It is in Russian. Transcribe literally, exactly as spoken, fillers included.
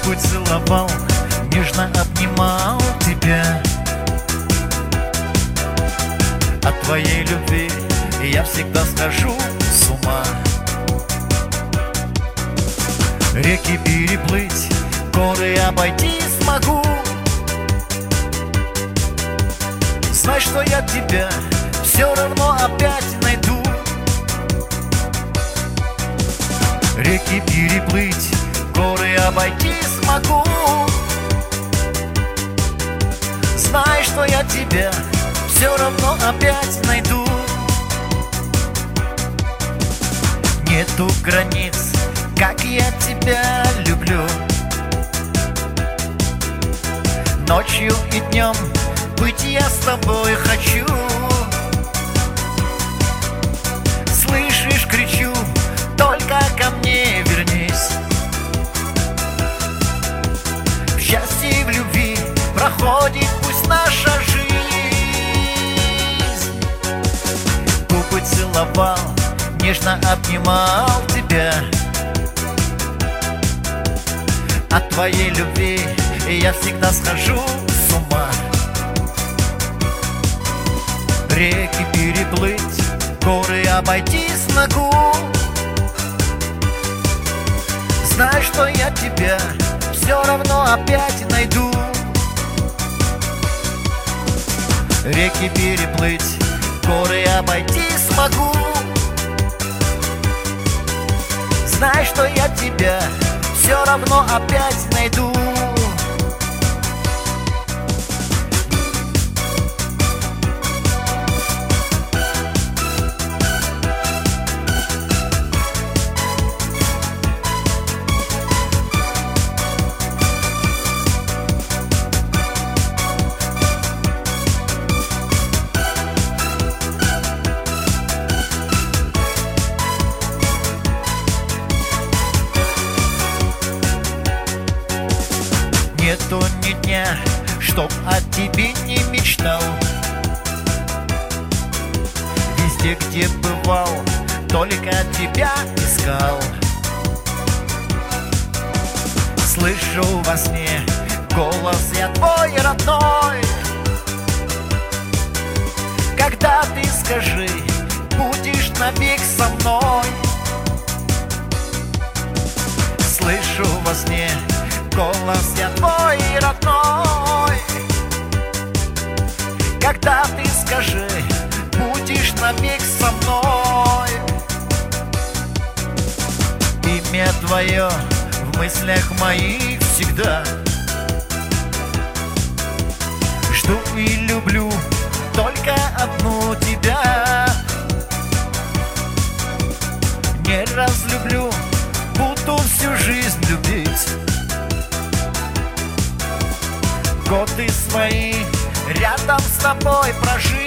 Губы целовал, нежно обнимал тебя. От твоей любви я всегда схожу с ума. Реки переплыть, горы обойти смогу. Знай, что я тебя все равно опять найду. Реки переплыть, горы обойти смогу. Знай, что я тебя все равно опять найду. Нету границ, как я тебя люблю. Ночью и днем быть я с тобой хочу. Слышишь, кричу, только ко мне вернись. В счастье и в любви проходит пусть наша жизнь. Губы целовал, нежно обнимал тебя. От твоей любви я всегда схожу с ума. Реки переплыть, горы обойти смогу. Знай, что я тебя все равно опять найду. Реки переплыть, горы обойти смогу. Знай, что я тебя все равно опять найду. Нету ни дня, чтоб о тебе не мечтал. Везде, где бывал, только тебя искал. Слышу во сне голос я твой родной. Когда ты скажи, будешь навек со мной. Слышу во сне голос я твой родной. Когда ты скажи, будешь навек со мной. Имя твое в мыслях моих всегда. Жду и люблю только одну тебя. Не разлюблю, буду всю жизнь любить. Годы свои рядом с тобой прожить.